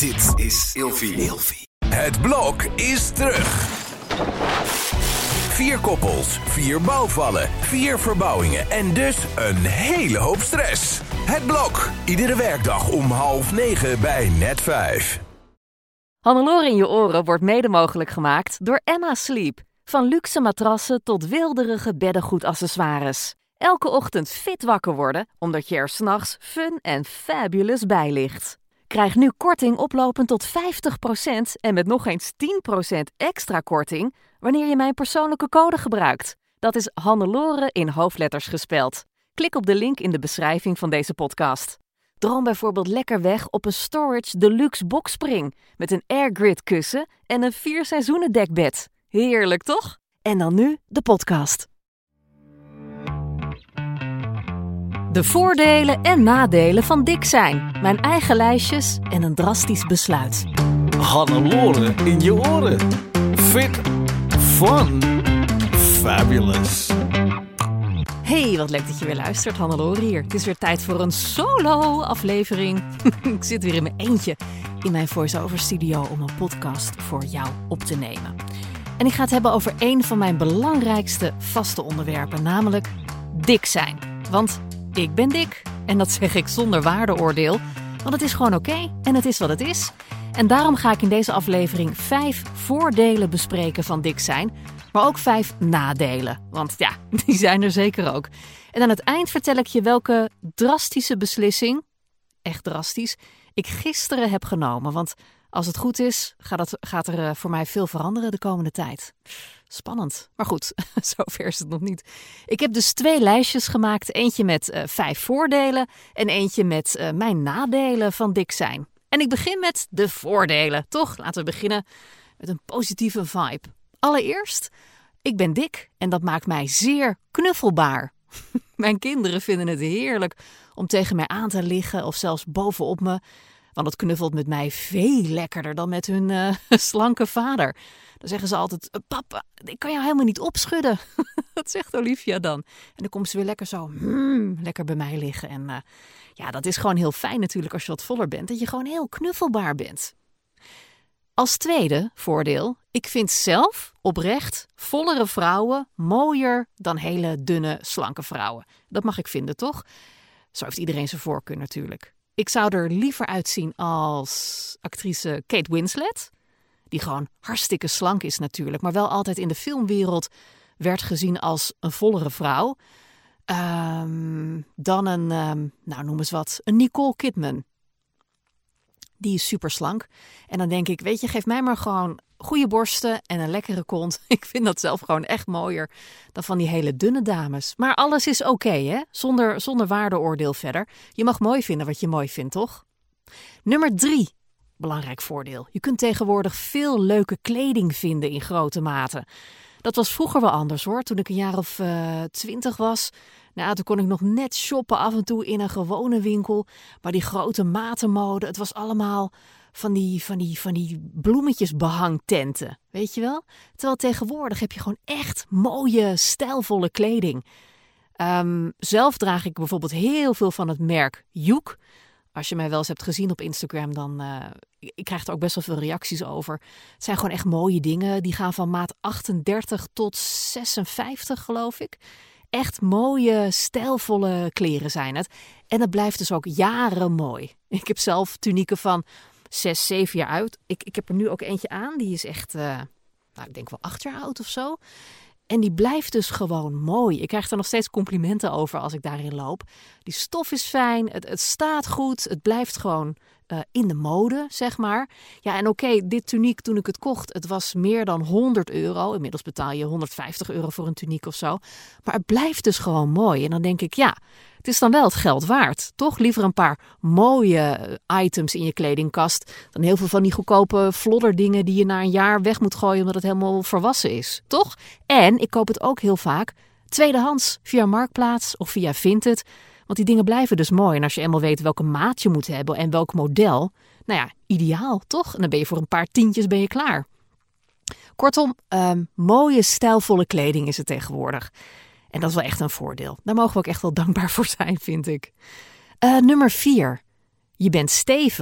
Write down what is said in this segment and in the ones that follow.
Dit is Ilfie. Het blok is terug. 4 koppels, 4 bouwvallen, 4 verbouwingen en dus een hele hoop stress. Het blok, iedere werkdag om 8:30 bij Net5. Hannelore in je oren wordt mede mogelijk gemaakt door Emma Sleep. Van luxe matrassen tot wilderige beddengoedaccessoires. Elke ochtend fit wakker worden, omdat je er 's nachts fun en fabulous bij ligt. Krijg nu korting oplopend tot 50% en met nog eens 10% extra korting wanneer je mijn persoonlijke code gebruikt. Dat is Hannelore in hoofdletters gespeld. Klik op de link in de beschrijving van deze podcast. Droom bijvoorbeeld lekker weg op een Storage Deluxe boxspring met een airgrid kussen en een 4 seizoenen dekbed. Heerlijk, toch? En dan nu de podcast. De voordelen en nadelen van dik zijn. Mijn eigen lijstjes en een drastisch besluit. Hannelore in je oren. Fit, fun, fabulous. Hey, wat leuk dat je weer luistert. Hannelore hier. Het is weer tijd voor een solo-aflevering. Ik zit weer in mijn eentje in mijn voice-over studio om een podcast voor jou op te nemen. En ik ga het hebben over een van mijn belangrijkste vaste onderwerpen, namelijk dik zijn. Want ik ben dik en dat zeg ik zonder waardeoordeel, want het is gewoon oké en het is wat het is. En daarom ga ik in deze aflevering 5 voordelen bespreken van dik zijn, maar ook 5 nadelen. Want ja, die zijn er zeker ook. En aan het eind vertel ik je welke drastische beslissing, echt drastisch, ik gisteren heb genomen. Want als het goed is, gaat er voor mij veel veranderen de komende tijd. Spannend. Maar goed, zover is het nog niet. Ik heb dus 2 lijstjes gemaakt. Eentje met 5 voordelen en eentje met mijn nadelen van dik zijn. En ik begin met de voordelen, toch? Laten we beginnen met een positieve vibe. Allereerst, ik ben dik en dat maakt mij zeer knuffelbaar. Mijn kinderen vinden het heerlijk om tegen mij aan te liggen of zelfs bovenop me. Want het knuffelt met mij veel lekkerder dan met hun slanke vader. Dan zeggen ze altijd, papa, ik kan jou helemaal niet opschudden. Dat zegt Olivia dan. En dan komt ze weer lekker zo, lekker bij mij liggen. En ja, dat is gewoon heel fijn natuurlijk als je wat voller bent. Dat je gewoon heel knuffelbaar bent. Als tweede voordeel, ik vind zelf oprecht vollere vrouwen mooier dan hele dunne, slanke vrouwen. Dat mag ik vinden, toch? Zo heeft iedereen zijn voorkeur natuurlijk. Ik zou er liever uitzien als actrice Kate Winslet. Die gewoon hartstikke slank is natuurlijk. Maar wel altijd in de filmwereld werd gezien als een vollere vrouw. Dan een, noem eens wat, een Nicole Kidman. Die is super slank. En dan denk ik, weet je, geef mij maar gewoon goede borsten en een lekkere kont. Ik vind dat zelf gewoon echt mooier dan van die hele dunne dames. Maar alles is oké, hè? Zonder waardeoordeel verder. Je mag mooi vinden wat je mooi vindt, toch? Nummer 3. Belangrijk voordeel. Je kunt tegenwoordig veel leuke kleding vinden in grote maten. Dat was vroeger wel anders hoor. Toen ik een jaar of 20 was. Nou, toen kon ik nog net shoppen af en toe in een gewone winkel. Maar die grote matenmode, het was allemaal van die bloemetjesbehangtenten. Weet je wel? Terwijl tegenwoordig heb je gewoon echt mooie, stijlvolle kleding. Zelf draag ik bijvoorbeeld heel veel van het merk Joek. Als je mij wel eens hebt gezien op Instagram, dan ik krijg er ook best wel veel reacties over. Het zijn gewoon echt mooie dingen. Die gaan van maat 38 tot 56, geloof ik. Echt mooie, stijlvolle kleren zijn het. En het blijft dus ook jaren mooi. Ik heb zelf tunieken van 6, 7 jaar oud. Ik heb er nu ook eentje aan. Die is echt, ik denk wel 8 jaar oud of zo. En die blijft dus gewoon mooi. Ik krijg er nog steeds complimenten over als ik daarin loop. Die stof is fijn, het staat goed, het blijft gewoon in de mode, zeg maar. Ja, en oké, dit tuniek toen ik het kocht, het was meer dan €100. Inmiddels betaal je €150 voor een tuniek of zo. Maar het blijft dus gewoon mooi. En dan denk ik, ja, het is dan wel het geld waard. Toch liever een paar mooie items in je kledingkast dan heel veel van die goedkope flodderdingen die je na een jaar weg moet gooien omdat het helemaal volwassen is. Toch? En ik koop het ook heel vaak tweedehands via Marktplaats of via Vinted. Want die dingen blijven dus mooi. En als je eenmaal weet welke maat je moet hebben en welk model, nou ja, ideaal, toch? En dan ben je voor een paar tientjes klaar. Kortom, mooie, stijlvolle kleding is het tegenwoordig. En dat is wel echt een voordeel. Daar mogen we ook echt wel dankbaar voor zijn, vind ik. Nummer 4. Je bent stevig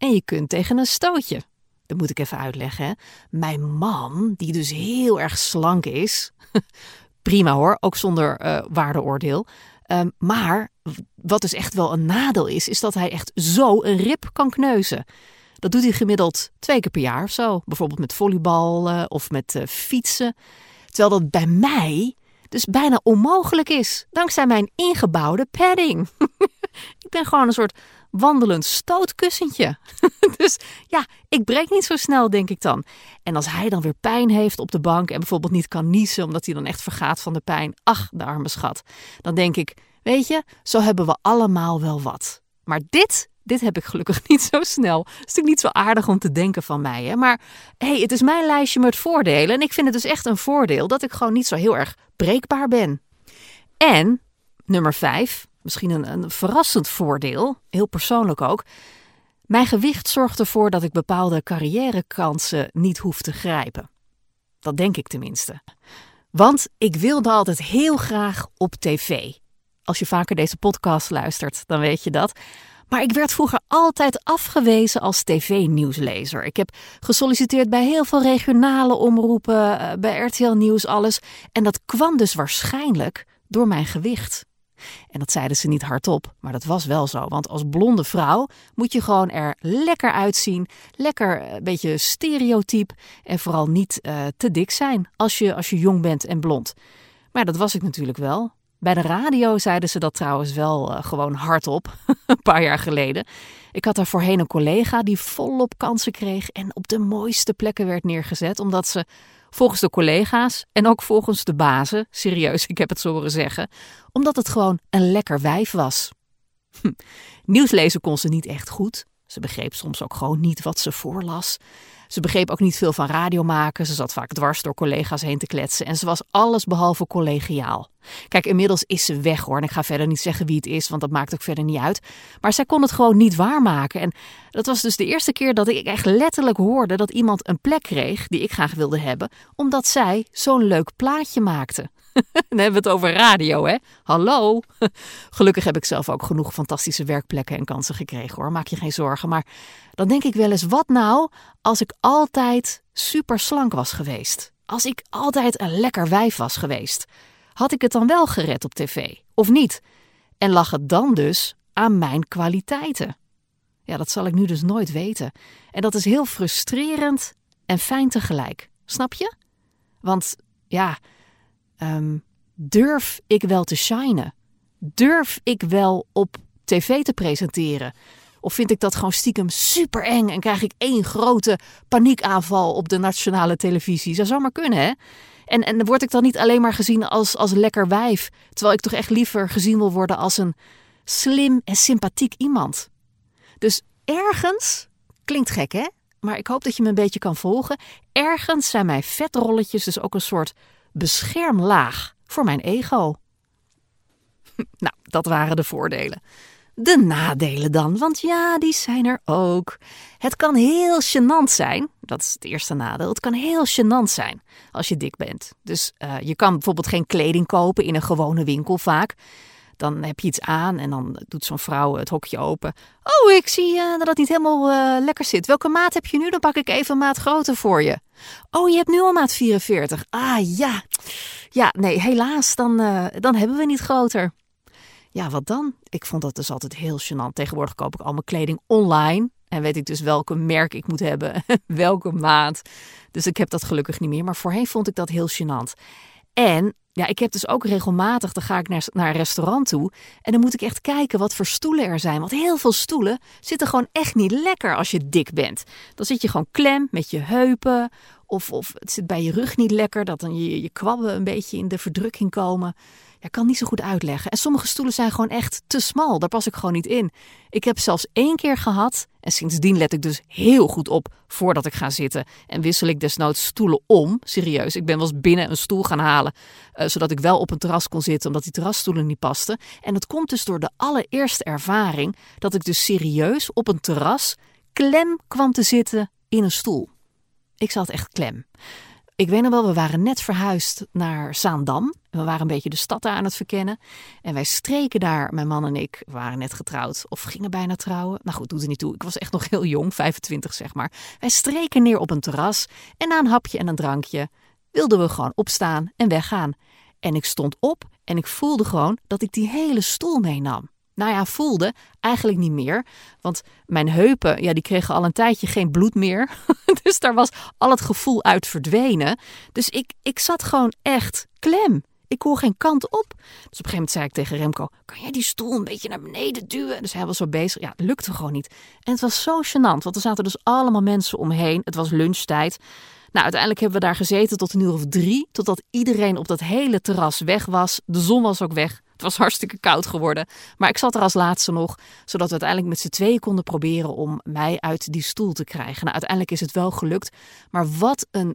en je kunt tegen een stootje. Dat moet ik even uitleggen. Hè? Mijn man, die dus heel erg slank is. Prima hoor, ook zonder waardeoordeel. Maar wat dus echt wel een nadeel is dat hij echt zo een rib kan kneuzen. Dat doet hij gemiddeld 2 keer per jaar of zo. Bijvoorbeeld met volleybal of met fietsen. Terwijl dat bij mij dus bijna onmogelijk is. Dankzij mijn ingebouwde padding. Ik ben gewoon een soort wandelend stootkussentje. Dus ja, ik breek niet zo snel, denk ik dan. En als hij dan weer pijn heeft op de bank en bijvoorbeeld niet kan niezen omdat hij dan echt vergaat van de pijn. Ach, de arme schat. Dan denk ik, weet je, zo hebben we allemaal wel wat. Maar dit heb ik gelukkig niet zo snel. Het is natuurlijk niet zo aardig om te denken van mij. Hè? Maar hey, het is mijn lijstje met voordelen. En ik vind het dus echt een voordeel dat ik gewoon niet zo heel erg breekbaar ben. En, nummer 5, misschien een verrassend voordeel, heel persoonlijk ook. Mijn gewicht zorgt ervoor dat ik bepaalde carrièrekansen niet hoef te grijpen. Dat denk ik tenminste. Want ik wilde altijd heel graag op tv. Als je vaker deze podcast luistert, dan weet je dat. Maar ik werd vroeger altijd afgewezen als tv-nieuwslezer. Ik heb gesolliciteerd bij heel veel regionale omroepen, bij RTL Nieuws, alles. En dat kwam dus waarschijnlijk door mijn gewicht. En dat zeiden ze niet hardop, maar dat was wel zo. Want als blonde vrouw moet je gewoon er lekker uitzien. Lekker een beetje stereotyp. En vooral niet te dik zijn als je jong bent en blond. Maar dat was ik natuurlijk wel. Bij de radio zeiden ze dat trouwens wel gewoon hardop, een paar jaar geleden. Ik had daar voorheen een collega die volop kansen kreeg en op de mooiste plekken werd neergezet. Omdat ze volgens de collega's en ook volgens de bazen, serieus, ik heb het zo horen zeggen, omdat het gewoon een lekker wijf was. Nieuws lezen kon ze niet echt goed. Ze begreep soms ook gewoon niet wat ze voorlas. Ze begreep ook niet veel van radio maken. Ze zat vaak dwars door collega's heen te kletsen. En ze was alles behalve collegiaal. Kijk, inmiddels is ze weg hoor. En ik ga verder niet zeggen wie het is, want dat maakt ook verder niet uit. Maar zij kon het gewoon niet waarmaken. En dat was dus de eerste keer dat ik echt letterlijk hoorde dat iemand een plek kreeg die ik graag wilde hebben. Omdat zij zo'n leuk plaatje maakte. Dan hebben we het over radio, hè? Hallo! Gelukkig heb ik zelf ook genoeg fantastische werkplekken en kansen gekregen, hoor. Maak je geen zorgen. Maar dan denk ik wel eens, wat nou als ik altijd super slank was geweest? Als ik altijd een lekker wijf was geweest? Had ik het dan wel gered op tv? Of niet? En lag het dan dus aan mijn kwaliteiten? Ja, dat zal ik nu dus nooit weten. En dat is heel frustrerend en fijn tegelijk. Snap je? Want ja, durf ik wel te shinen? Durf ik wel op tv te presenteren? Of vind ik dat gewoon stiekem super eng en krijg ik 1 grote paniekaanval op de nationale televisie? Zou zomaar kunnen, hè? En word ik dan niet alleen maar gezien als lekker wijf, terwijl ik toch echt liever gezien wil worden als een slim en sympathiek iemand? Dus ergens, klinkt gek hè, maar ik hoop dat je me een beetje kan volgen. Ergens zijn mijn vetrolletjes dus ook een soort beschermlaag voor mijn ego. Nou, dat waren de voordelen. De nadelen dan, want ja, die zijn er ook. Het kan heel gênant zijn, dat is het eerste nadeel. Het kan heel gênant zijn als je dik bent. Dus je kan bijvoorbeeld geen kleding kopen in een gewone winkel vaak. Dan heb je iets aan en dan doet zo'n vrouw het hokje open. Oh, ik zie dat het niet helemaal lekker zit. Welke maat heb je nu? Dan pak ik even een maat groter voor je. Oh, je hebt nu al maat 44. Ah, ja. Ja, nee, helaas, dan hebben we niet groter. Ja, wat dan? Ik vond dat dus altijd heel gênant. Tegenwoordig koop ik al mijn kleding online. En weet ik dus welke merk ik moet hebben. Welke maat. Dus ik heb dat gelukkig niet meer. Maar voorheen vond ik dat heel gênant. En ja, ik heb dus ook regelmatig, dan ga ik naar een restaurant toe. En dan moet ik echt kijken wat voor stoelen er zijn. Want heel veel stoelen zitten gewoon echt niet lekker als je dik bent. Dan zit je gewoon klem met je heupen. Of het zit bij je rug niet lekker. Dat dan je kwabben een beetje in de verdrukking komen. Ja, ik kan niet zo goed uitleggen. En sommige stoelen zijn gewoon echt te smal. Daar pas ik gewoon niet in. Ik heb zelfs 1 keer gehad. En sindsdien let ik dus heel goed op voordat ik ga zitten. En wissel ik desnoods stoelen om. Serieus, ik ben wel eens binnen een stoel gaan halen. Zodat ik wel op een terras kon zitten. Omdat die terrasstoelen niet pasten. En dat komt dus door de allereerste ervaring. Dat ik dus serieus op een terras klem kwam te zitten in een stoel. Ik zat echt klem. Ik weet nog wel, we waren net verhuisd naar Zaandam. We waren een beetje de stad daar aan het verkennen. En wij streken daar, mijn man en ik, we waren net getrouwd of gingen bijna trouwen. Nou goed, doet er niet toe. Ik was echt nog heel jong, 25 zeg maar. Wij streken neer op een terras en na een hapje en een drankje wilden we gewoon opstaan en weggaan. En ik stond op en ik voelde gewoon dat ik die hele stoel meenam. Nou ja, voelde eigenlijk niet meer. Want mijn heupen, ja, die kregen al een tijdje geen bloed meer. Dus daar was al het gevoel uit verdwenen. Dus ik zat gewoon echt klem. Ik kon geen kant op. Dus op een gegeven moment zei ik tegen Remco, kan jij die stoel een beetje naar beneden duwen? Dus hij was zo bezig. Ja, het lukte gewoon niet. En het was zo gênant, want er zaten dus allemaal mensen omheen. Het was lunchtijd. Nou, uiteindelijk hebben we daar gezeten tot 2:00, totdat iedereen op dat hele terras weg was. De zon was ook weg. Het was hartstikke koud geworden. Maar ik zat er als laatste nog, zodat we uiteindelijk met z'n tweeën konden proberen om mij uit die stoel te krijgen. Nou, uiteindelijk is het wel gelukt. Maar wat een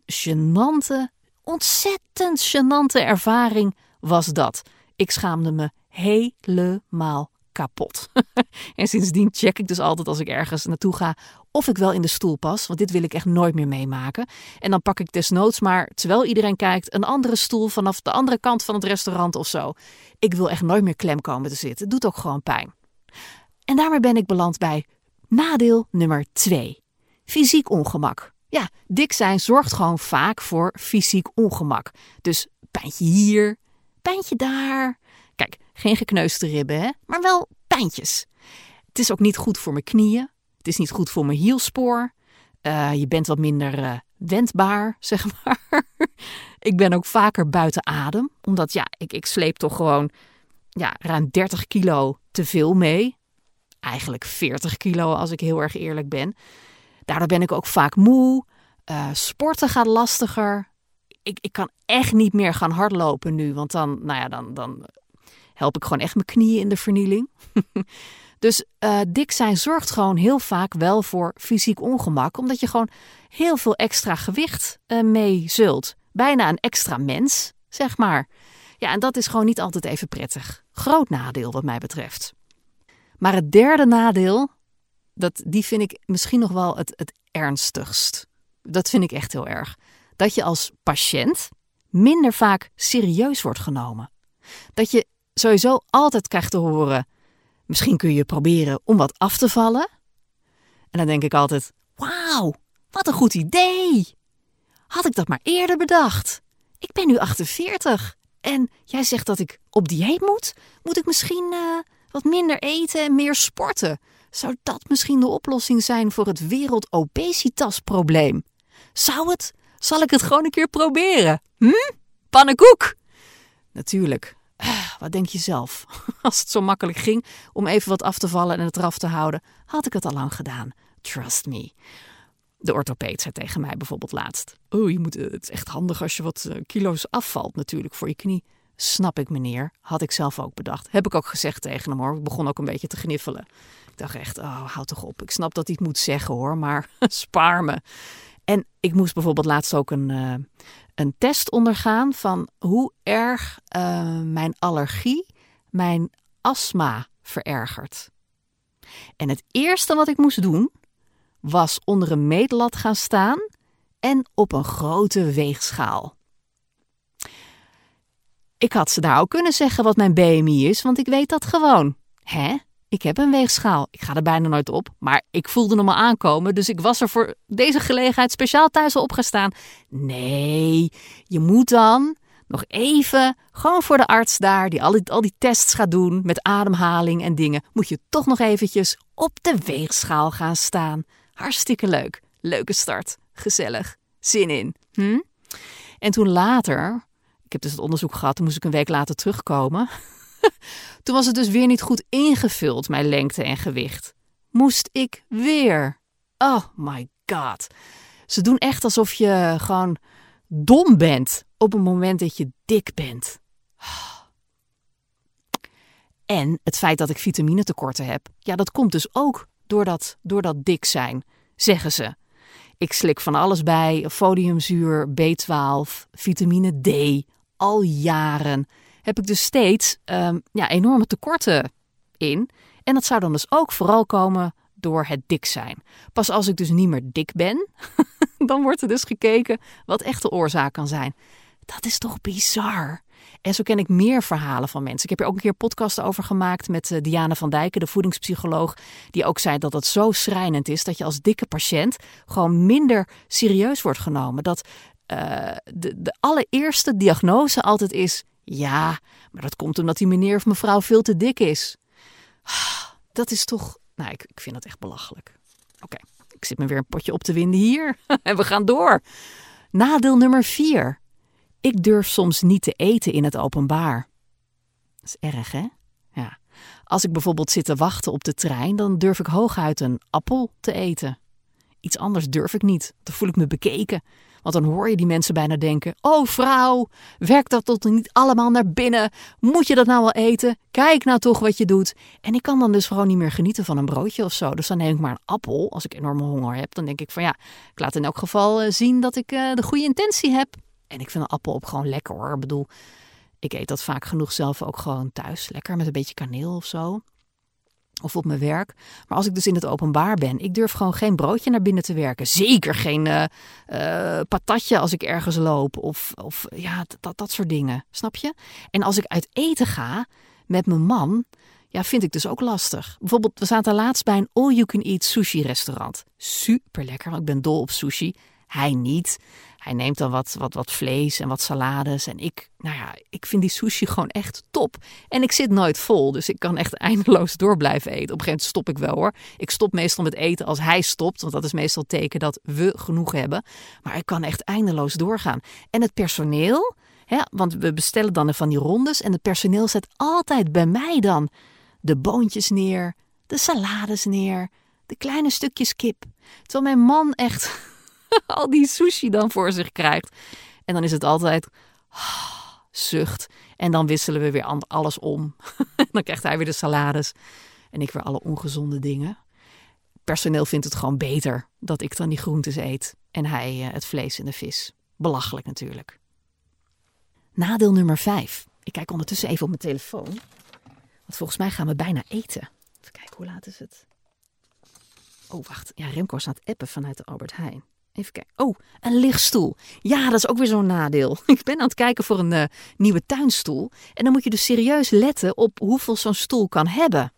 ontzettend gênante ervaring was dat. Ik schaamde me helemaal kapot. En sindsdien check ik dus altijd als ik ergens naartoe ga of ik wel in de stoel pas. Want dit wil ik echt nooit meer meemaken. En dan pak ik desnoods maar, terwijl iedereen kijkt, een andere stoel vanaf de andere kant van het restaurant of zo. Ik wil echt nooit meer klem komen te zitten. Het doet ook gewoon pijn. En daarmee ben ik beland bij nadeel nummer 2. Fysiek ongemak. Ja, dik zijn zorgt gewoon vaak voor fysiek ongemak. Dus pijntje hier, pijntje daar. Kijk, geen gekneusde ribben, hè? Maar wel pijntjes. Het is ook niet goed voor mijn knieën. Het is niet goed voor mijn hielspoor. Je bent wat minder wendbaar, zeg maar. Ik ben ook vaker buiten adem. Omdat ja, ik sleep toch gewoon ruim 30 kilo te veel mee. Eigenlijk 40 kilo als ik heel erg eerlijk ben. Daardoor ben ik ook vaak moe. Sporten gaat lastiger. Ik kan echt niet meer gaan hardlopen nu. Want dan help ik gewoon echt mijn knieën in de vernieling. Dus dik zijn zorgt gewoon heel vaak wel voor fysiek ongemak. Omdat je gewoon heel veel extra gewicht mee zult. Bijna een extra mens, zeg maar. Ja, en dat is gewoon niet altijd even prettig. Groot nadeel wat mij betreft. Maar het derde nadeel, die vind ik misschien nog wel het ernstigst. Dat vind ik echt heel erg. Dat je als patiënt minder vaak serieus wordt genomen. Dat je sowieso altijd krijgt te horen, misschien kun je proberen om wat af te vallen. En dan denk ik altijd, wauw, wat een goed idee. Had ik dat maar eerder bedacht. Ik ben nu 48 en jij zegt dat ik op dieet moet. Moet ik misschien wat minder eten en meer sporten? Zou dat misschien de oplossing zijn voor het wereldobesitasprobleem? Zal ik het gewoon een keer proberen? Pannenkoek! Natuurlijk. Wat denk je zelf? Als het zo makkelijk ging om even wat af te vallen en het eraf te houden, had ik het al lang gedaan. Trust me. De orthopeed zei tegen mij bijvoorbeeld laatst. Het is echt handig als je wat kilo's afvalt natuurlijk voor je knie. Snap ik, meneer. Had ik zelf ook bedacht. Heb ik ook gezegd tegen hem, hoor. Ik begon ook een beetje te gniffelen. Ik dacht echt, houd toch op. Ik snap dat hij het moet zeggen, hoor, maar spaar me. En ik moest bijvoorbeeld laatst ook een test ondergaan van hoe erg mijn allergie mijn astma verergert. En het eerste wat ik moest doen was onder een meetlat gaan staan en op een grote weegschaal. Ik had ze daar ook kunnen zeggen wat mijn BMI is, want ik weet dat gewoon. Ik heb een weegschaal. Ik ga er bijna nooit op, maar ik voelde hem al aankomen, dus ik was er voor deze gelegenheid speciaal thuis al opgestaan. Nee, je moet dan nog even, gewoon voor de arts daar, die al die tests gaat doen met ademhaling en dingen, moet je toch nog eventjes op de weegschaal gaan staan. Hartstikke leuk. Leuke start. Gezellig. Zin in. En toen later, ik heb dus het onderzoek gehad, toen moest ik een week later terugkomen. Toen was het dus weer niet goed ingevuld, mijn lengte en gewicht. Moest ik weer. Oh my god. Ze doen echt alsof je gewoon dom bent op het moment dat je dik bent. En het feit dat ik vitaminetekorten heb, ja, dat komt dus ook door dat dik zijn, zeggen ze. Ik slik van alles bij, foliumzuur, B12, vitamine D, al jaren heb ik dus steeds enorme tekorten in. En dat zou dan dus ook vooral komen door het dik zijn. Pas als ik dus niet meer dik ben, dan wordt er dus gekeken wat echt de oorzaak kan zijn. Dat is toch bizar? En zo ken ik meer verhalen van mensen. Ik heb er ook een keer een podcast over gemaakt met Diana van Dijken, de voedingspsycholoog. Die ook zei dat het zo schrijnend is dat je als dikke patiënt gewoon minder serieus wordt genomen. Dat de allereerste diagnose altijd is, ja, maar dat komt omdat die meneer of mevrouw veel te dik is. Dat is toch, nou, ik vind dat echt belachelijk. Oké, ik zit me weer een potje op te winden hier. En we gaan door. Nadeel nummer 4. Ik durf soms niet te eten in het openbaar. Dat is erg, hè? Ja. Als ik bijvoorbeeld zit te wachten op de trein, dan durf ik hooguit een appel te eten. Iets anders durf ik niet. Dan voel ik me bekeken. Want dan hoor je die mensen bijna denken, oh vrouw, werkt dat tot niet allemaal naar binnen? Moet je dat nou wel eten? Kijk nou toch wat je doet. En ik kan dan dus gewoon niet meer genieten van een broodje of zo. Dus dan neem ik maar een appel. Als ik enorme honger heb, dan denk ik van ja, ik laat in elk geval zien dat ik de goede intentie heb. En ik vind een appel ook gewoon lekker hoor. Ik bedoel, ik eet dat vaak genoeg zelf ook gewoon thuis. Lekker met een beetje kaneel of zo. Of op mijn werk. Maar als ik dus in het openbaar ben, ik durf gewoon geen broodje naar binnen te werken. Zeker geen patatje als ik ergens loop. Of ja, dat soort dingen. Snap je? En als ik uit eten ga met mijn man, ja, vind ik dus ook lastig. Bijvoorbeeld, we zaten laatst bij een all-you-can-eat sushi restaurant. Super lekker, want ik ben dol op sushi. Hij niet. Hij neemt dan wat vlees en wat salades. En ik vind die sushi gewoon echt top. En ik zit nooit vol, dus ik kan echt eindeloos door blijven eten. Op een gegeven moment stop ik wel hoor. Ik stop meestal met eten als hij stopt, want dat is meestal het teken dat we genoeg hebben. Maar ik kan echt eindeloos doorgaan. En het personeel, want we bestellen dan van die rondes. En het personeel zet altijd bij mij dan de boontjes neer, de salades neer, de kleine stukjes kip. Terwijl mijn man echt al die sushi dan voor zich krijgt. En dan is het altijd zucht. En dan wisselen we weer alles om. Dan krijgt hij weer de salades. En ik weer alle ongezonde dingen. Personeel vindt het gewoon beter dat ik dan die groentes eet. En hij het vlees en de vis. Belachelijk natuurlijk. Nadeel nummer 5. Ik kijk ondertussen even op mijn telefoon. Want volgens mij gaan we bijna eten. Even kijken, hoe laat is het? Oh, wacht. Ja, Remco is aan het appen vanuit de Albert Heijn. Even kijken. Oh, een lichtstoel. Ja, dat is ook weer zo'n nadeel. Ik ben aan het kijken voor een nieuwe tuinstoel. En dan moet je dus serieus letten op hoeveel zo'n stoel kan hebben.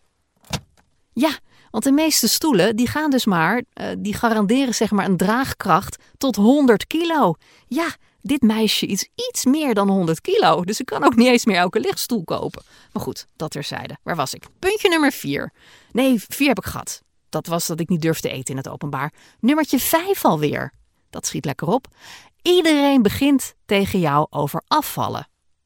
Ja, want de meeste stoelen die gaan dus die garanderen zeg maar een draagkracht tot 100 kilo. Ja, dit meisje is iets meer dan 100 kilo. Dus ik kan ook niet eens meer elke lichtstoel kopen. Maar goed, dat terzijde. Waar was ik? Puntje nummer 4. Nee, 4 heb ik gehad. Dat was dat ik niet durfde eten in het openbaar. Nummertje 5 alweer. Dat schiet lekker op. Iedereen begint tegen jou over afvallen.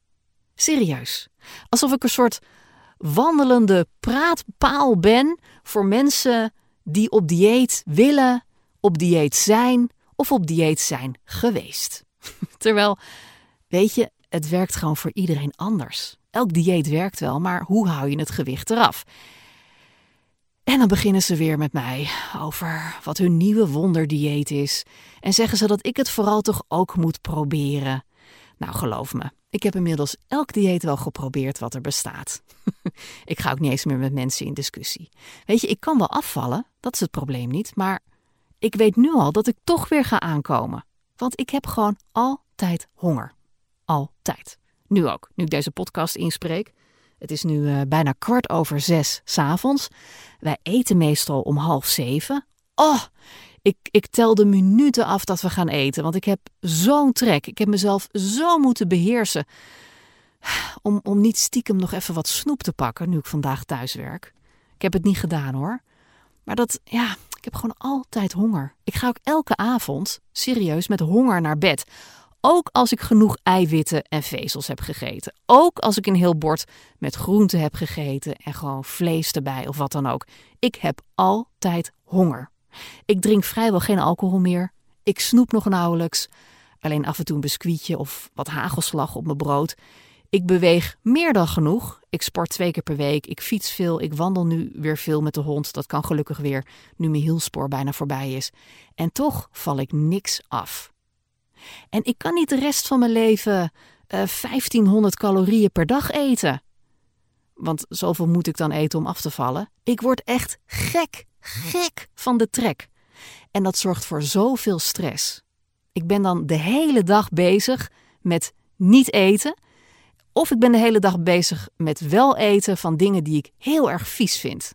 Serieus. Alsof ik een soort wandelende praatpaal ben voor mensen die op dieet willen, op dieet zijn of op dieet zijn geweest. Terwijl, weet je, het werkt gewoon voor iedereen anders. Elk dieet werkt wel, maar hoe hou je het gewicht eraf? En dan beginnen ze weer met mij over wat hun nieuwe wonderdieet is. En zeggen ze dat ik het vooral toch ook moet proberen. Nou, geloof me, ik heb inmiddels elk dieet wel geprobeerd wat er bestaat. Ik ga ook niet eens meer met mensen in discussie. Weet je, ik kan wel afvallen, dat is het probleem niet. Maar ik weet nu al dat ik toch weer ga aankomen. Want ik heb gewoon altijd honger. Altijd. Nu ook, nu ik deze podcast inspreek. Het is nu bijna 6:15 'avonds. Wij eten meestal om 6:30. Oh, ik tel de minuten af dat we gaan eten. Want ik heb zo'n trek. Ik heb mezelf zo moeten beheersen. Om niet stiekem nog even wat snoep te pakken nu ik vandaag thuis werk. Ik heb het niet gedaan hoor. Maar ik heb gewoon altijd honger. Ik ga ook elke avond serieus met honger naar bed. Ook als ik genoeg eiwitten en vezels heb gegeten. Ook als ik een heel bord met groenten heb gegeten en gewoon vlees erbij of wat dan ook. Ik heb altijd honger. Ik drink vrijwel geen alcohol meer. Ik snoep nog nauwelijks. Alleen af en toe een biscuitje of wat hagelslag op mijn brood. Ik beweeg meer dan genoeg. Ik sport 2 keer per week. Ik fiets veel. Ik wandel nu weer veel met de hond. Dat kan gelukkig weer nu mijn hielspoor bijna voorbij is. En toch val ik niks af. En ik kan niet de rest van mijn leven 1500 calorieën per dag eten. Want zoveel moet ik dan eten om af te vallen. Ik word echt gek van de trek. En dat zorgt voor zoveel stress. Ik ben dan de hele dag bezig met niet eten. Of ik ben de hele dag bezig met wel eten van dingen die ik heel erg vies vind.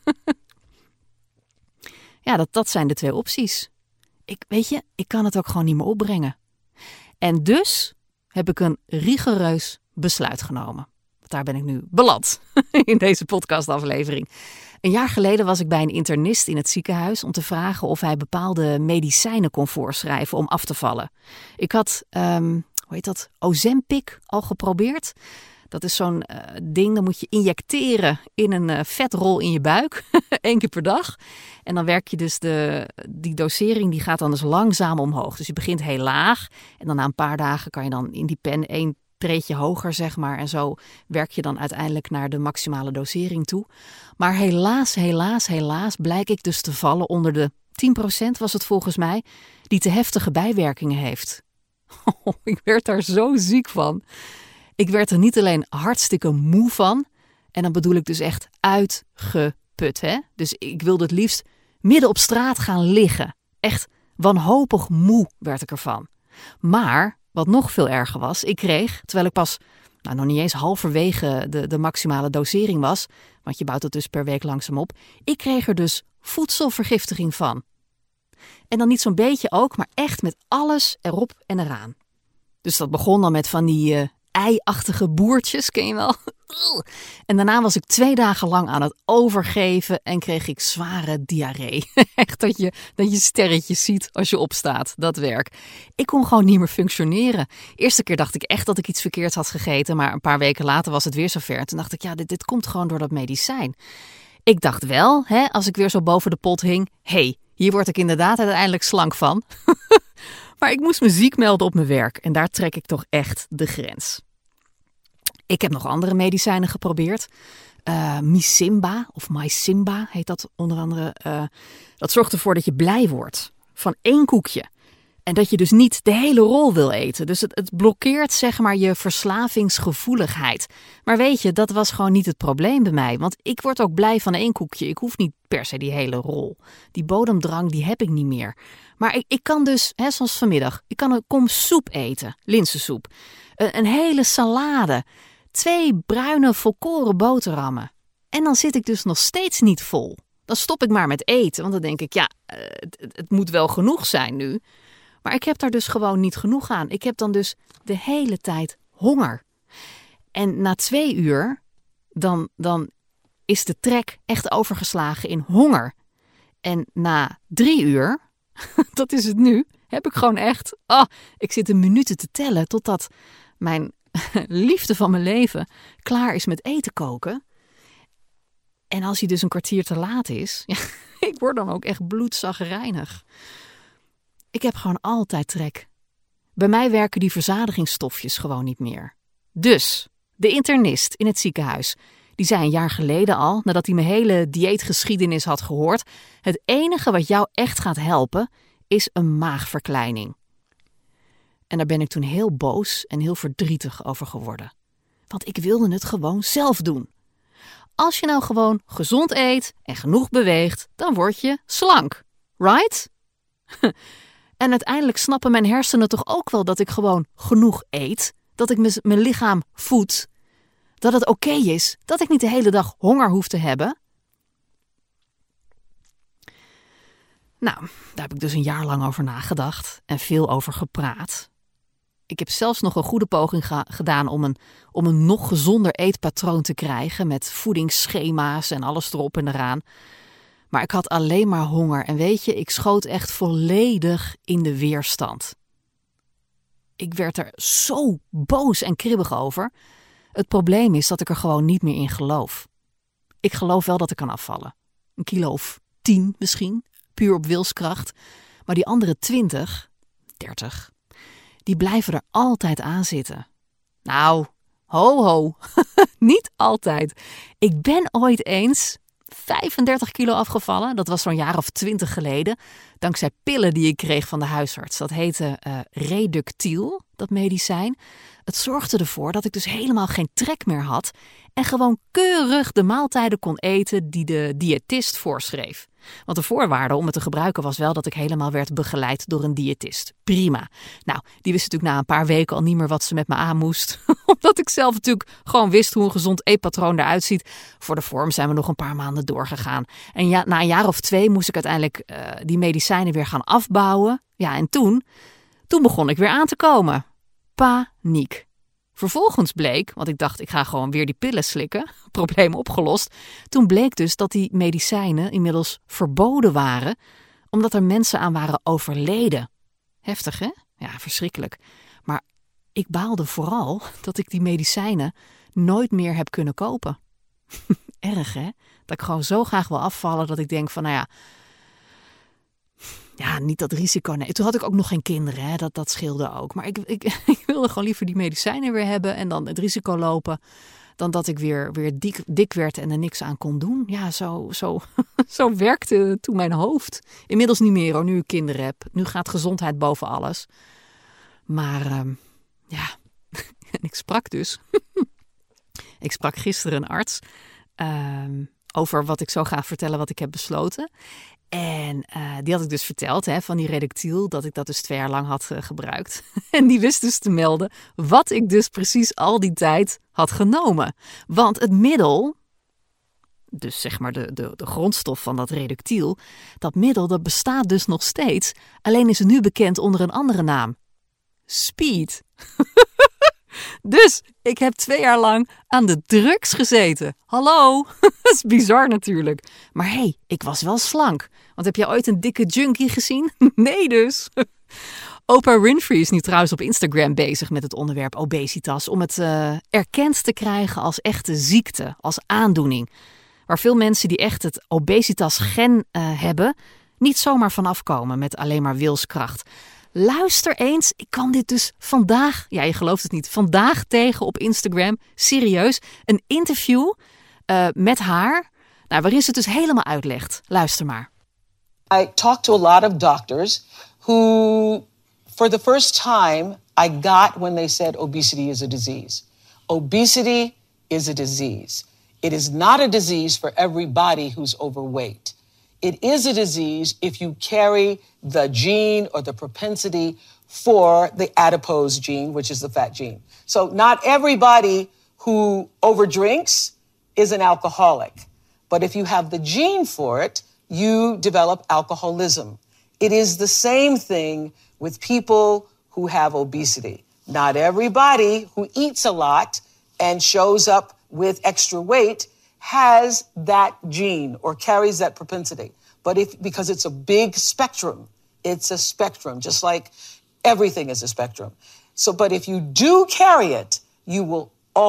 Ja, dat zijn de 2 opties. Ik kan het ook gewoon niet meer opbrengen. En dus heb ik een rigoureus besluit genomen. Daar ben ik nu beland in deze podcastaflevering. Een jaar geleden was ik bij een internist in het ziekenhuis om te vragen of hij bepaalde medicijnen kon voorschrijven om af te vallen. Ik had, Ozempic al geprobeerd. Dat is zo'n ding, dat moet je injecteren in een vetrol in je buik, 1 keer per dag. En dan werk je dus, die dosering die gaat dan dus langzaam omhoog. Dus je begint heel laag en dan na een paar dagen kan je dan in die pen 1 treedje hoger, zeg maar. En zo werk je dan uiteindelijk naar de maximale dosering toe. Maar helaas blijk ik dus te vallen onder de 10% was het volgens mij, die te heftige bijwerkingen heeft. Ik werd daar zo ziek van. Ik werd er niet alleen hartstikke moe van. En dan bedoel ik dus echt uitgeput. Hè? Dus ik wilde het liefst midden op straat gaan liggen. Echt wanhopig moe werd ik ervan. Maar wat nog veel erger was, ik kreeg, terwijl ik pas nog niet eens halverwege de maximale dosering was, want je bouwt het dus per week langzaam op, ik kreeg er dus voedselvergiftiging van. En dan niet zo'n beetje ook, maar echt met alles erop en eraan. Dus dat begon dan met van die ei-achtige boertjes, ken je wel? En daarna was ik 2 dagen lang aan het overgeven en kreeg ik zware diarree. Echt dat je sterretjes ziet als je opstaat, dat werk. Ik kon gewoon niet meer functioneren. Eerste keer dacht ik echt dat ik iets verkeerds had gegeten, maar een paar weken later was het weer zover. Toen dacht ik, ja, dit komt gewoon door dat medicijn. Ik dacht wel, als ik weer zo boven de pot hing, hier word ik inderdaad uiteindelijk slank van. Maar ik moest me ziek melden op mijn werk en daar trek ik toch echt de grens. Ik heb nog andere medicijnen geprobeerd. Mysimba heet dat onder andere. Dat zorgt ervoor dat je blij wordt van 1 koekje. En dat je dus niet de hele rol wil eten. Dus het blokkeert zeg maar je verslavingsgevoeligheid. Maar weet je, dat was gewoon niet het probleem bij mij. Want ik word ook blij van 1 koekje. Ik hoef niet per se die hele rol. Die bodemdrang die heb ik niet meer. Maar ik kan dus, zoals vanmiddag, ik kan een kom soep eten. Linzensoep. Een hele salade. 2 bruine volkoren boterhammen. En dan zit ik dus nog steeds niet vol. Dan stop ik maar met eten. Want dan denk ik, ja, het moet wel genoeg zijn nu. Maar ik heb daar dus gewoon niet genoeg aan. Ik heb dan dus de hele tijd honger. En na 2 uur, dan is de trek echt overgeslagen in honger. En na 3 uur, dat is het nu, heb ik gewoon echt... ik zit in minuten te tellen totdat mijn liefde van mijn leven klaar is met eten koken. En als hij dus een kwartier te laat is, ja, ik word dan ook echt bloedzagrijnig. Ik heb gewoon altijd trek. Bij mij werken die verzadigingsstofjes gewoon niet meer. Dus, de internist in het ziekenhuis, die zei een jaar geleden al, nadat hij mijn hele dieetgeschiedenis had gehoord, het enige wat jou echt gaat helpen, is een maagverkleining. En daar ben ik toen heel boos en heel verdrietig over geworden. Want ik wilde het gewoon zelf doen. Als je nou gewoon gezond eet en genoeg beweegt, dan word je slank. Right? En uiteindelijk snappen mijn hersenen toch ook wel dat ik gewoon genoeg eet. Dat ik mijn lichaam voed. Dat het oké is. Dat ik niet de hele dag honger hoef te hebben. Nou, daar heb ik dus een jaar lang over nagedacht. En veel over gepraat. Ik heb zelfs nog een goede poging gedaan om een nog gezonder eetpatroon te krijgen. Met voedingsschema's en alles erop en eraan. Maar ik had alleen maar honger. En weet je, ik schoot echt volledig in de weerstand. Ik werd er zo boos en kribbig over. Het probleem is dat ik er gewoon niet meer in geloof. Ik geloof wel dat ik kan afvallen. 1 kilo of 10 misschien, puur op wilskracht. Maar die andere 20, 30, die blijven er altijd aan zitten. Nou, ho, niet altijd. Ik ben ooit eens 35 kilo afgevallen. Dat was zo'n jaar of 20 geleden. dankzij pillen die ik kreeg van de huisarts. Dat heette Reductiel, dat medicijn. Het zorgde ervoor dat ik dus helemaal geen trek meer had en gewoon keurig de maaltijden kon eten die de diëtist voorschreef. Want de voorwaarde om het te gebruiken was wel dat ik helemaal werd begeleid door een diëtist. Prima. Nou, die wist natuurlijk na een paar weken al niet meer wat ze met me aan moest. Omdat ik zelf natuurlijk gewoon wist hoe een gezond eetpatroon eruit ziet. Voor de vorm zijn we nog een paar maanden doorgegaan. En ja, na een jaar of 2 moest ik uiteindelijk die medicijnen weer gaan afbouwen. Ja, en toen begon ik weer aan te komen. Paniek. Vervolgens bleek, want ik dacht ik ga gewoon weer die pillen slikken, probleem opgelost. Toen bleek dus dat die medicijnen inmiddels verboden waren, omdat er mensen aan waren overleden. Heftig, hè? Ja, verschrikkelijk. Maar ik baalde vooral dat ik die medicijnen nooit meer heb kunnen kopen. Erg, hè? Dat ik gewoon zo graag wil afvallen dat ik denk van, nou ja, niet dat risico. Nee, toen had ik ook nog geen kinderen, hè? Dat scheelde ook. Maar ik wilde gewoon liever die medicijnen weer hebben en dan het risico lopen, dan dat ik weer dik werd en er niks aan kon doen. Ja, zo werkte toen mijn hoofd. Inmiddels niet meer, hoor, nu ik kinderen heb. Nu gaat gezondheid boven alles. Maar ja, en ik sprak dus. Ik sprak gisteren een arts over wat ik zo ga vertellen wat ik heb besloten. En die had ik dus verteld, van die Reductiel, dat ik dat dus 2 jaar lang had gebruikt. En die wist dus te melden wat ik dus precies al die tijd had genomen. Want het middel, dus zeg maar de grondstof van dat Reductiel, dat middel dat bestaat dus nog steeds. Alleen is het nu bekend onder een andere naam. Speed. Dus ik heb 2 jaar lang aan de drugs gezeten. Hallo, dat is bizar natuurlijk. Maar hey, ik was wel slank. Want heb jij ooit een dikke junkie gezien? Nee dus. Oprah Winfrey is nu trouwens op Instagram bezig met het onderwerp obesitas. Om het erkend te krijgen als echte ziekte, als aandoening. Waar veel mensen die echt het obesitas-gen hebben, niet zomaar vanaf komen met alleen maar wilskracht. Luister eens, ik kwam dit dus vandaag, ja je gelooft het niet, vandaag tegen op Instagram. Serieus, een interview met haar, waarin ze het dus helemaal uitlegt. Luister maar. I talked to a lot of doctors who, for the first time, I got when they said obesity is a disease. Obesity is a disease. It is not a disease for everybody who's overweight. It is a disease if you carry the gene or the propensity for the adipose gene, which is the fat gene. So not everybody who overdrinks is an alcoholic. But if you have the gene for it, you develop alcoholism. It is the same thing with people who have obesity. Not everybody who eats a lot and shows up with extra weight has that gene or carries that propensity. But because it's a big spectrum, it's a spectrum, just like everything is a spectrum. So, but if you do carry it, you will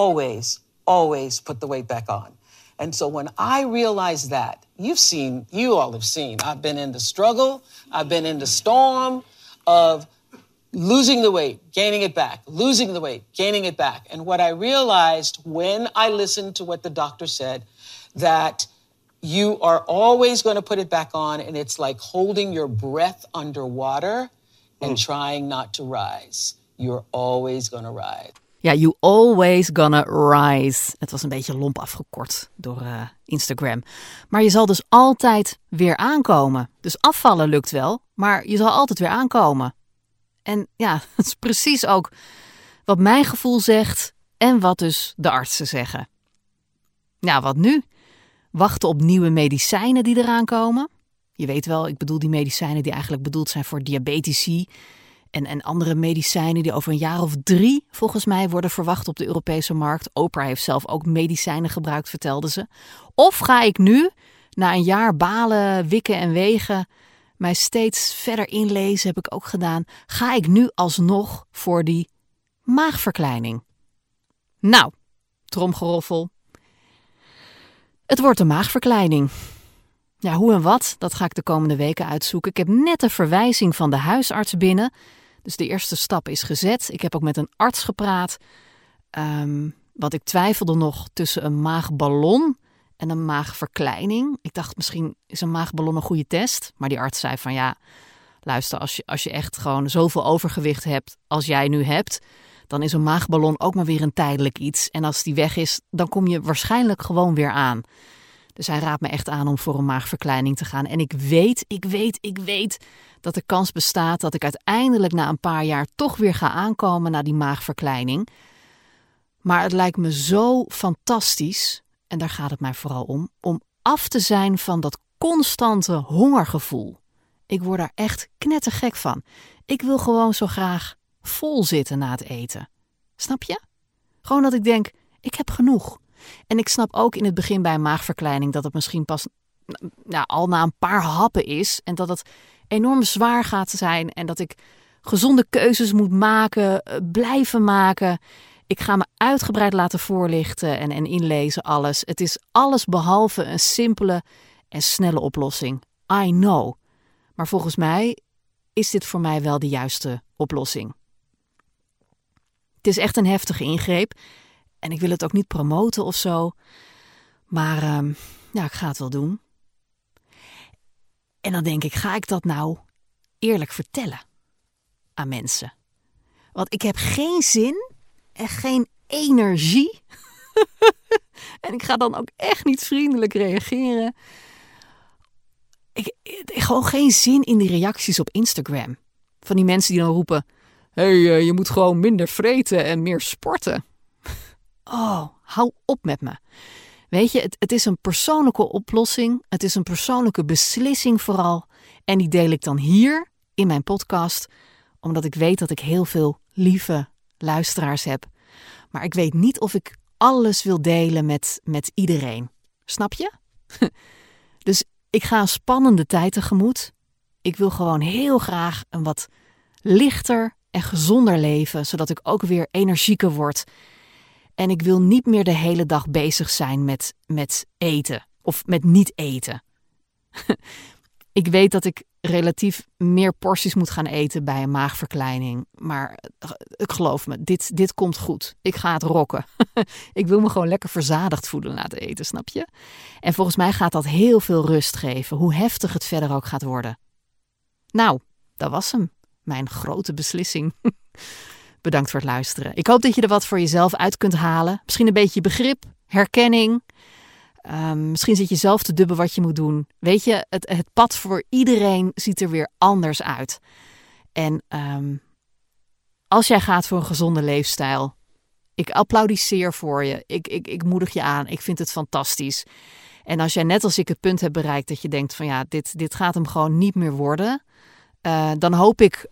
always put the weight back on. And so when I realized that, you all have seen, I've been in the struggle, I've been in the storm of losing the weight, gaining it back, losing the weight, gaining it back. And what I realized when I listened to what the doctor said, that you are always going to put it back on, and it's like holding your breath underwater and trying not to rise. You're always going to rise. Ja, you always gonna rise. Het was een beetje lomp afgekort door Instagram. Maar je zal dus altijd weer aankomen. Dus afvallen lukt wel, maar je zal altijd weer aankomen. En ja, dat is precies ook wat mijn gevoel zegt en wat dus de artsen zeggen. Nou, wat nu? Wachten op nieuwe medicijnen die eraan komen. Je weet wel, ik bedoel die medicijnen die eigenlijk bedoeld zijn voor diabetici. En andere medicijnen die over een jaar of 3 volgens mij worden verwacht op de Europese markt. Oprah heeft zelf ook medicijnen gebruikt, vertelde ze. Of ga ik nu, na een jaar balen, wikken en wegen, mij steeds verder inlezen, heb ik ook gedaan. Ga ik nu alsnog voor die maagverkleining? Nou, tromgeroffel. Het wordt een maagverkleining. Ja, hoe en wat, dat ga ik de komende weken uitzoeken. Ik heb net een verwijzing van de huisarts binnen. Dus de eerste stap is gezet. Ik heb ook met een arts gepraat. Want ik twijfelde nog tussen een maagballon en een maagverkleining. Ik dacht, misschien is een maagballon een goede test. Maar die arts zei van ja, luister, als je echt gewoon zoveel overgewicht hebt als jij nu hebt, dan is een maagballon ook maar weer een tijdelijk iets. En als die weg is, dan kom je waarschijnlijk gewoon weer aan. Dus hij raadt me echt aan om voor een maagverkleining te gaan. En ik weet dat de kans bestaat dat ik uiteindelijk na een paar jaar toch weer ga aankomen naar die maagverkleining. Maar het lijkt me zo fantastisch, en daar gaat het mij vooral om af te zijn van dat constante hongergevoel. Ik word daar echt knettergek van. Ik wil gewoon zo graag vol zitten na het eten. Snap je? Gewoon dat ik denk, ik heb genoeg. En ik snap ook in het begin bij een maagverkleining dat het misschien pas al na een paar happen is. En dat het enorm zwaar gaat zijn. En dat ik gezonde keuzes moet maken, blijven maken. Ik ga me uitgebreid laten voorlichten en inlezen alles. Het is alles behalve een simpele en snelle oplossing. I know. Maar volgens mij is dit voor mij wel de juiste oplossing. Het is echt een heftige ingreep. En ik wil het ook niet promoten of zo. Maar ik ga het wel doen. En dan denk ik, ga ik dat nou eerlijk vertellen aan mensen? Want ik heb geen zin en geen energie. En ik ga dan ook echt niet vriendelijk reageren. Ik gewoon geen zin in die reacties op Instagram. Van die mensen die dan roepen, hey, je moet gewoon minder vreten en meer sporten. Oh, hou op met me. Weet je, het is een persoonlijke oplossing. Het is een persoonlijke beslissing vooral. En die deel ik dan hier in mijn podcast. Omdat ik weet dat ik heel veel lieve luisteraars heb. Maar ik weet niet of ik alles wil delen met iedereen. Snap je? Dus ik ga een spannende tijd tegemoet. Ik wil gewoon heel graag een wat lichter en gezonder leven. Zodat ik ook weer energieker word. En ik wil niet meer de hele dag bezig zijn met eten. Of met niet eten. Ik weet dat ik relatief meer porties moet gaan eten bij een maagverkleining. Maar geloof me, dit komt goed. Ik ga het rocken. Ik wil me gewoon lekker verzadigd voelen na het eten, snap je? En volgens mij gaat dat heel veel rust geven. Hoe heftig het verder ook gaat worden. Nou, dat was hem. Mijn grote beslissing. Bedankt voor het luisteren. Ik hoop dat je er wat voor jezelf uit kunt halen. Misschien een beetje begrip, herkenning. Misschien zit je zelf te dubben wat je moet doen. Weet je, het pad voor iedereen ziet er weer anders uit. En als jij gaat voor een gezonde leefstijl, ik applaudisseer voor je. Ik moedig je aan. Ik vind het fantastisch. En als jij net als ik het punt hebt bereikt dat je denkt van ja, dit gaat hem gewoon niet meer worden. Dan hoop ik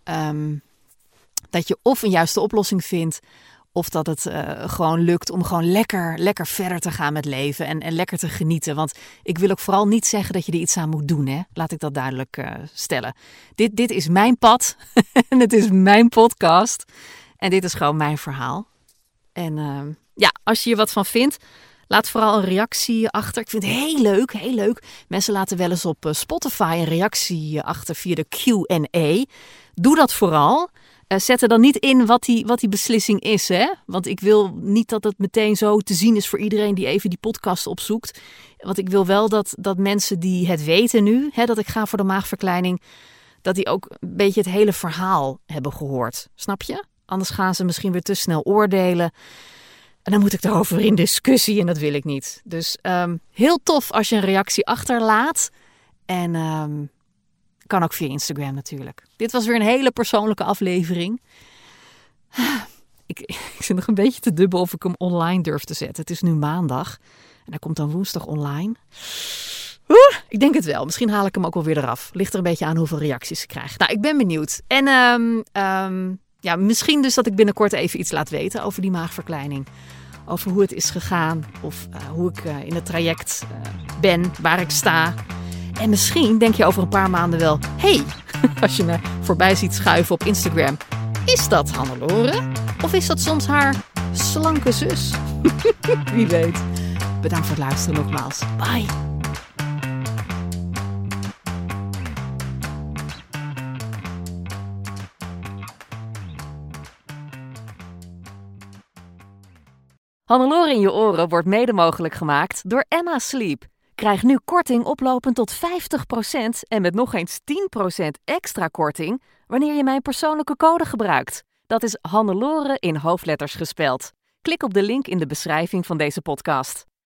dat je of een juiste oplossing vindt, of dat het gewoon lukt om gewoon lekker verder te gaan met leven en lekker te genieten. Want ik wil ook vooral niet zeggen dat je er iets aan moet doen. Hè? Laat ik dat duidelijk stellen. Dit is mijn pad en het is mijn podcast. En dit is gewoon mijn verhaal. En als je er wat van vindt, laat vooral een reactie achter. Ik vind het heel leuk. Mensen laten wel eens op Spotify een reactie achter via de Q&A. Doe dat vooral. Zet er dan niet in wat die beslissing is. Hè? Want ik wil niet dat het meteen zo te zien is voor iedereen die even die podcast opzoekt. Want ik wil wel dat mensen die het weten nu, hè, dat ik ga voor de maagverkleining, dat die ook een beetje het hele verhaal hebben gehoord. Snap je? Anders gaan ze misschien weer te snel oordelen. En dan moet ik daarover in discussie en dat wil ik niet. Dus heel tof als je een reactie achterlaat. En kan ook via Instagram natuurlijk. Dit was weer een hele persoonlijke aflevering. Ik zit nog een beetje te dubben of ik hem online durf te zetten. Het is nu maandag en hij komt dan woensdag online. Ik denk het wel. Misschien haal ik hem ook wel weer eraf. Ligt er een beetje aan hoeveel reacties ik krijg. Nou, ik ben benieuwd. En misschien dus dat ik binnenkort even iets laat weten over die maagverkleining. Over hoe het is gegaan. Of hoe ik in het traject ben. Waar ik sta. En misschien denk je over een paar maanden wel, hey, als je me voorbij ziet schuiven op Instagram. Is dat Hannelore? Of is dat soms haar slanke zus? Wie weet. Bedankt voor het luisteren nogmaals. Bye. Hannelore in je oren wordt mede mogelijk gemaakt door Emma Sleep. Krijg nu korting oplopend tot 50% en met nog eens 10% extra korting wanneer je mijn persoonlijke code gebruikt. Dat is Hannelore in hoofdletters gespeld. Klik op de link in de beschrijving van deze podcast.